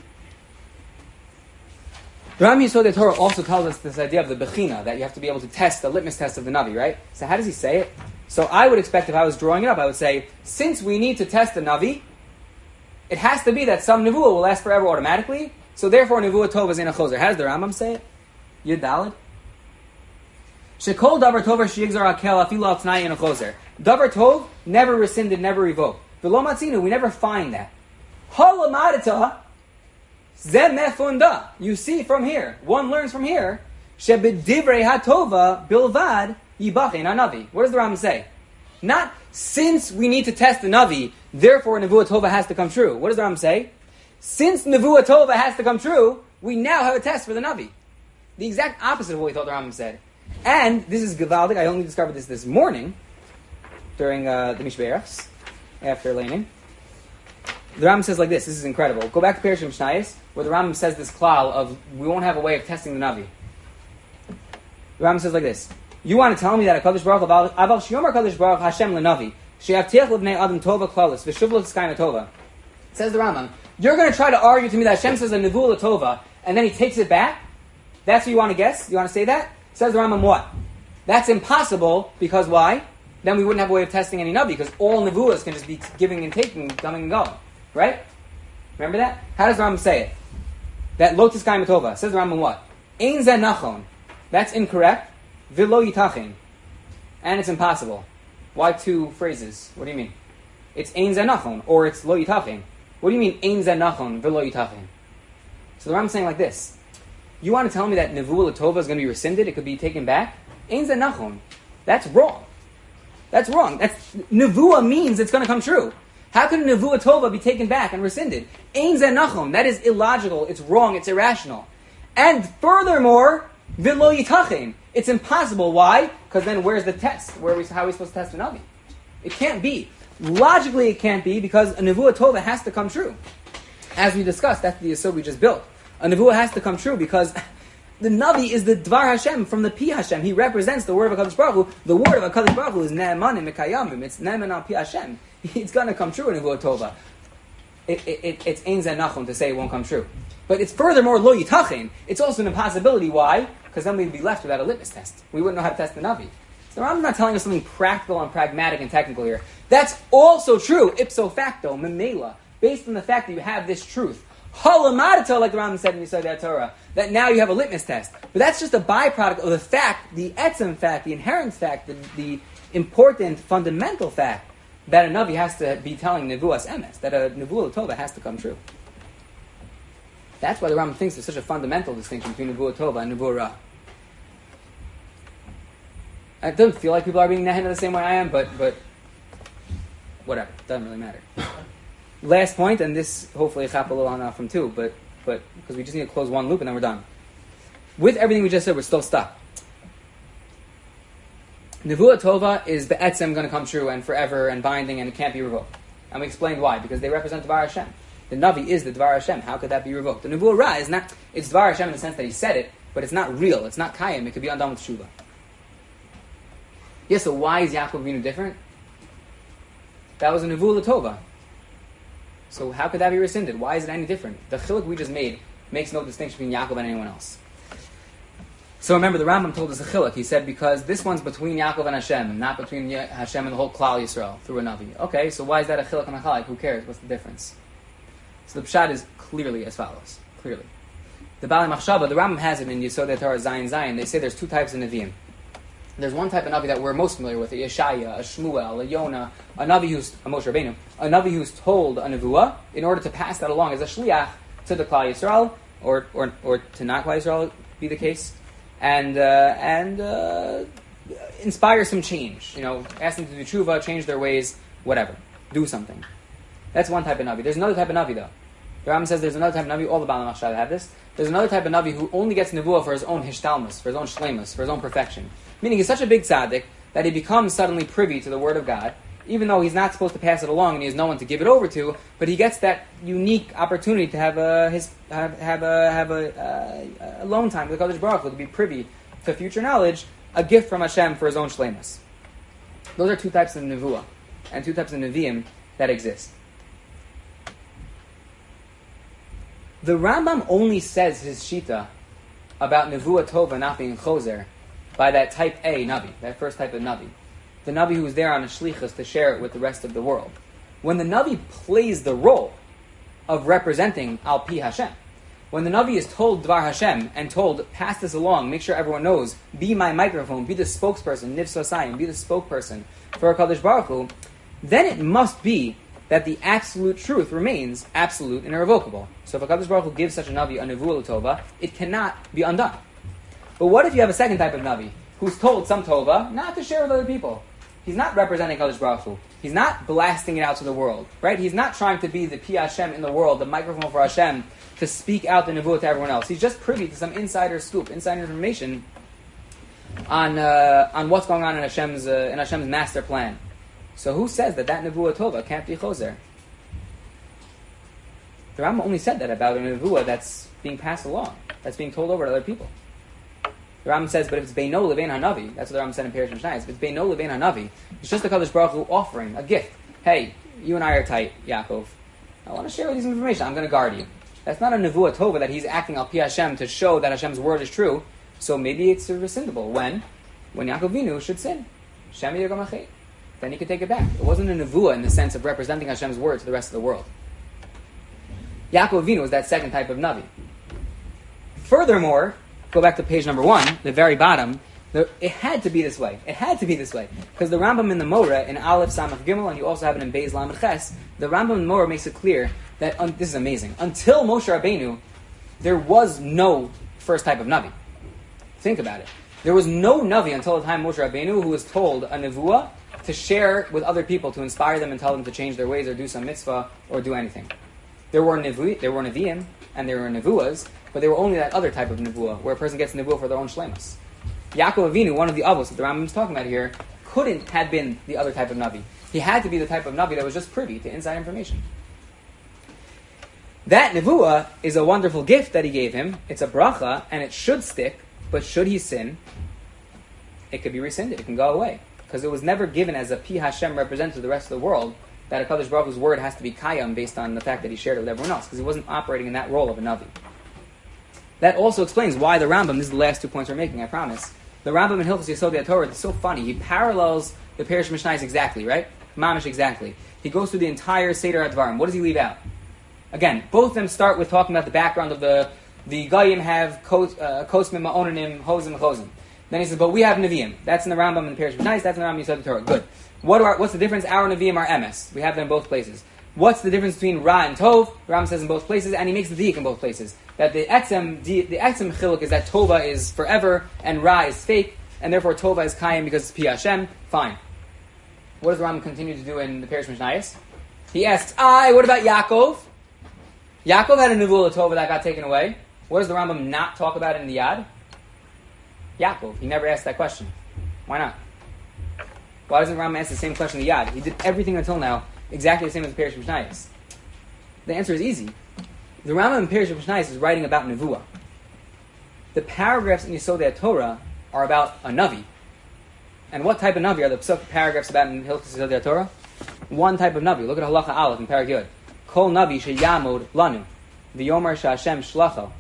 The Rambam Yisodei Torah also tells us this idea of the Bechina, that you have to be able to test the litmus test of the Navi, right? So how does he say it? So I would expect, if I was drawing it up, I would say, since we need to test the Navi, it has to be that some Nevuah will last forever automatically. So therefore, Nevuah Tov is in a choser. How does the Rambam say it? Yud Daled. Shekol davar tov sheyigzar hakel afilu al t'nai in a choser. Davar tov never rescinded, never revoked. V'lo matzinu, we never find that. Halamadita zeh mefunda. You see from here, one learns from here. Shebedivrei hatova bilvad yibachein hanavi. What does the Rambam say? Not since we need to test the Navi, therefore Nevuah Tova has to come true. What does the Rambam say? Since Nevuah Tova has to come true, we now have a test for the Navi. The exact opposite of what we thought the Rambam said. And this is Gevaldik. I only discovered this this morning during uh, the Mishbeachs, after laning. The Rambam says like this. This is incredible. Go back to Perish Mishnayos, where the Rambam says this klal of we won't have a way of testing the Navi. The Rambam says like this. You want to tell me that a Kadosh Baruch Aval Shiyomar Kadosh Baruch Hashem leNavi She'avtiach L'Bnei Adam Tova Klalis V'Shuv L'Tzkayin Tova. Says the Rambam. You're going to try to argue to me that Hashem says a Nevuah L'Tova and then he takes it back? That's what you want to guess? You want to say that? Says the Rambam what? That's impossible because why? Then we wouldn't have a way of testing any Navi because all Nevuahs can just be giving and taking, coming and going. Right? Remember that? How does the Rambam say it? That Lo Tizkayim Tova. Says the Rambam what? Ein Zeh Nachon. That's incorrect. V'lo Yitachin. And it's impossible. Why two phrases? What do you mean? It's Ein Zeh Nachon or it's Lo Yitachin. What do you mean Ein Zeh Nachon V'lo Yitachin? So the Rambam's saying like this. You want to tell me that Nevuah L'Tova is going to be rescinded? It could be taken back? Ein Zeh Nachon. That's wrong. That's wrong. That's nevuah means it's going to come true. How can a nevuah tova be taken back and rescinded? Ein ze nachum. That is illogical. It's wrong. It's irrational. And furthermore, v'lo yitachin. It's impossible. Why? Because then where's the test? Where are we, how are we supposed to test a navi? It can't be. Logically, it can't be because a nevuah tova has to come true. As we discussed, that's the yesod we just built. A nevuah has to come true because the navi is the dvar Hashem from the pi Hashem. He represents the word of HaKadosh Baruch Hu. The word of HaKadosh Baruch Hu is ne'emanim mekayamim. It's ne'eman al pi Hashem. It's going to come true in nevuah tova. It, it, it, it's ein zeh nachum to say it won't come true. But it's furthermore lo yitachin. It's also an impossibility. Why? Because then we'd be left without a litmus test. We wouldn't know how to test the navi. So I'm not telling us something practical and pragmatic and technical here. That's also true, ipso facto, memela, based on the fact that you have this truth. Halamadata, like the Rambam said in Yesod Torah, that now you have a litmus test. But that's just a byproduct of the fact, the etzem fact, the inherent fact, the, the important, fundamental fact that a Navi has to be telling Nevuas Emes, that a Nevuah Tova has to come true. That's why the Rambam thinks there's such a fundamental distinction between Nevuah Tova and Nevuah Ra. It doesn't feel like people are being Nehena the same way I am, but but whatever, it doesn't really matter. Last point, and this hopefully chap a little on off from two, but but because we just need to close one loop and then we're done. With everything we just said, we're still stuck. Nevuah Tova is be'etzem going to come true and forever and binding and it can't be revoked. And we explained why, because they represent Dvar Hashem. The Navi is the Dvar Hashem. How could that be revoked? The Nevuah Ra is not, it's Dvar Hashem in the sense that he said it, but it's not real. It's not Kayim. It could be undone with Shuvah. Yeah, so why is Yaakov Avinu different? That was a Nevuah Tova. So how could that be rescinded? Why is it any different? The chiluk we just made makes no distinction between Yaakov and anyone else. So remember, the Rambam told us a chiluk. He said, because this one's between Yaakov and Hashem, not between Hashem and the whole Klal Yisrael, through a Navi. Okay, so why is that a chiluk and a chalik? Who cares? What's the difference? So the pshat is clearly as follows. Clearly. The Baalei Machshava, the Rambam has it in Yesod Torah Zayin Zayin. They say there's two types of Nevi'im. There's one type of Navi that we're most familiar with, a Yeshaya, a Shmuel, a Yonah, a Navi who's, a Moshe Rabbeinu, a Navi who's told a Nevuah in order to pass that along as a Shliach to the Klal Yisrael, or, or, or to not Klal Yisrael be the case, and, uh, and, uh, inspire some change. You know, ask them to do tshuva, change their ways, whatever. Do something. That's one type of Navi. There's another type of Navi though. The Rambam says there's another type of Navi, all the Baalei Machshava have this. There's another type of Navi who only gets Nevuah for his own hishtalmus, for his own shleimus, for his own perfection. Meaning he's such a big tzaddik that he becomes suddenly privy to the word of God, even though he's not supposed to pass it along and he has no one to give it over to, but he gets that unique opportunity to have a his have, have a have a, uh, a alone time with the Kadosh Baruch Hu, to be privy to future knowledge, a gift from Hashem for his own shleimus. Those are two types of Nevuah and two types of Nevi'im that exist. The Rambam only says his shita about Nevuah Tova not being choser by that type A Navi, that first type of Navi. The Navi who is there on a shlichus to share it with the rest of the world. When the Navi plays the role of representing Al Pi Hashem, when the Navi is told Dvar Hashem and told, pass this along, make sure everyone knows, be my microphone, be the spokesperson, Nivsosayim, be the spokesperson for HaKadosh Baruch Hu, then it must be that the absolute truth remains absolute and irrevocable. So if HaKadosh Baruch Hu gives such a Navi a Nevuah Tova, it cannot be undone. But what if you have a second type of Navi who's told some Tova not to share with other people? He's not representing HaKadosh Baruch Hu. He's not blasting it out to the world, right? He's not trying to be the Pi Hashem in the world, the microphone for Hashem, to speak out the Nevuah to everyone else. He's just privy to some insider scoop, insider information on uh, on what's going on in Hashem's uh, in Hashem's master plan. So who says that that Nevuah Tova can't be choser? The Rambam only said that about a Nevuah that's being passed along, that's being told over to other people. The Rambam says, but if it's Beino Levein HaNavi, that's what the Rambam said in Perish Mishnayos, if it's Beino Levein HaNavi, it's just the Kadosh Baruch Hu offering a gift. Hey, you and I are tight, Yaakov. I want to share with you some information. I'm going to guard you. That's not a Nevuah Tova that he's acting al Pi Hashem to show that Hashem's word is true. So maybe it's rescindable. When? When Yaakov Avinu should sin. Shem Yirgam Achet. Then he could take it back. It wasn't a Nevuah in the sense of representing Hashem's word to the rest of the world. Yaakov Avinu was that second type of Navi. Furthermore, go back to page number one, the very bottom, the, it had to be this way. It had to be this way. Because the Rambam in the Moreh, in Aleph Samach Gimel, and you also have it in Beis Lamed Ches, the Rambam in the Moreh makes it clear that, un, this is amazing, until Moshe Rabbeinu, there was no first type of Navi. Think about it. There was no Navi until the time of Moshe Rabbeinu who was told a Nevuah to share with other people, to inspire them and tell them to change their ways or do some mitzvah or do anything. There were nevi, there were neviim and there were nevuas, but they were only that other type of nevuah, where a person gets nevuah for their own shlemus. Yaakov Avinu, one of the avos that the Rambam is talking about here, couldn't have been the other type of navi. He had to be the type of navi that was just privy to inside information. That nevuah is a wonderful gift that he gave him. It's a bracha, and it should stick, but should he sin, it could be rescinded. It can go away. Because it was never given as a Pi Hashem representative to the rest of the world, that HaKadosh Baruch Hu's word has to be Kayam based on the fact that he shared it with everyone else, because he wasn't operating in that role of a Navi. That also explains why the Rambam, this is the last two points we're making, I promise, the Rambam in Hilchos Yesodei HaTorah is so funny. He parallels the Perush Mishnayos exactly, right? Mamish exactly. He goes through the entire Seder HaDvarim. What does he leave out? Again, both of them start with talking about the background of the the Goyim have Kosmim, Ma'onanim, Hozim, Chozim. Then he says, but we have Nevi'im. That's in the Rambam and the Perush Mishnayos. That's in the Rambam Yesodei Torah. Good. What are, what's the difference? Our Nevi'im are M S. We have them in both places. What's the difference between Ra and Tov? The Rambam says in both places, and he makes the diik in both places. That the Etzem, the, the Etzem Chiluk is that Tova is forever and Ra is fake, and therefore Tova is Kayim because it's Pi Hashem. Fine. What does the Rambam continue to do in the Perush Mishnayos? He asks, I, what about Yaakov? Yaakov had a Nevuah Tova that got taken away. What does the Rambam not talk about in the Yad? Yaakov. He never asked that question. Why not? Why doesn't Rambam ask the same question in the Yad? He did everything until now exactly the same as the Perush Mishnayos. The answer is easy. The Rambam in Perush Mishnayos is writing about Nevuah. The paragraphs in Yesodei Torah are about a Navi. And what type of Navi are the Pesach paragraphs about in Hilchos Yesodei Torah? One type of Navi. Look at Halacha Aleph in Parag Yod. Kol Navi sheyamod lanu v'yomer she'Hashem shlacho.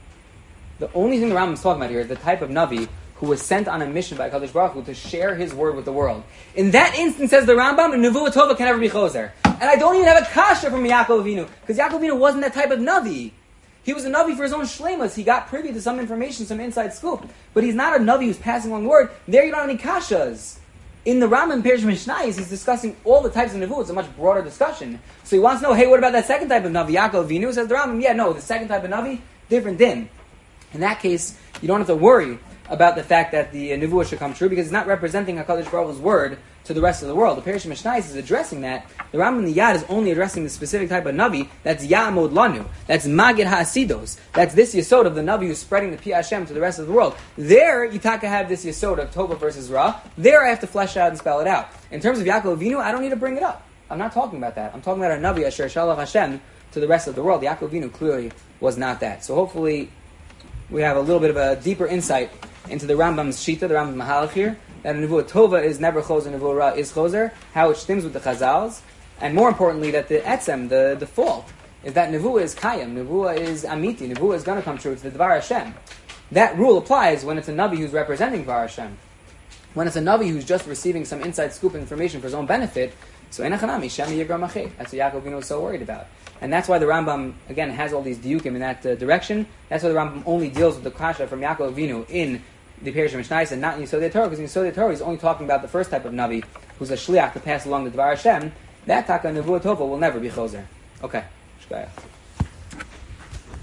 The only thing the Rambam is talking about here is the type of Navi who was sent on a mission by HaKadosh Baruch Hu to share his word with the world. In that instance, says the Rambam, Nevuah Tova can never be choser. And I don't even have a kasha from Yaakov Avinu, because Yaakov Avinu wasn't that type of Navi. He was a Navi for his own shlemas. He got privy to some information, some inside scoop. But he's not a Navi who's passing along the word. There you don't have any kashas. In the Rambam Perush Mishnayos, he's discussing all the types of Nevuah. It's a much broader discussion. So he wants to know, hey, what about that second type of Navi, Yaakov Avinu? Says the Rambam, yeah, no, the second type of Navi, different din. In that case, you don't have to worry about the fact that the uh, Nevuah should come true, because it's not representing HaKadosh Baruch Hu's word to the rest of the world. The Perush Mishnayos is addressing that. The Rambam in the Yad is only addressing the specific type of Navi that's Ya'amod Lanu. That's Magid HaAsidos. That's this Yesod of the Navi who's spreading the Pi Hashem to the rest of the world. There, Yitaka have this Yesod of Tova versus Ra. There, I have to flesh out and spell it out. In terms of Yaakov Avinu, I don't need to bring it up. I'm not talking about that. I'm talking about a Navi Asher Shalach Hashem to the rest of the world. Yaakov Avinu clearly was not that. So hopefully, we have a little bit of a deeper insight into the Rambam's Shita, the Rambam's Mahalach here, that Nevuah Tova is never Choser, Nevuah Ra is Choser, how it stems with the Chazals, and more importantly, that the Etzem, the default, is that Nevuah is Kayam, Nevuah is Amiti, Nevuah is going to come true, it's the Dvar Hashem. That rule applies when it's a Navi who's representing Dvar Hashem. When it's a Navi who's just receiving some inside scoop information for his own benefit, so Enachanami, Shem Yigram Achei. That's what Yaakov Avinu was so worried about. And that's why the Rambam, again, has all these diukim in that uh, direction. That's why the Rambam only deals with the kasha from Yaakov Avinu in the Perush Mishnayos and not in Yesodei Torah, because in Yesodei Torah he's only talking about the first type of Navi, who's a shliach to pass along the Dvar Hashem. That taka Nevuah Tova will never be choser. Okay. Shkaya.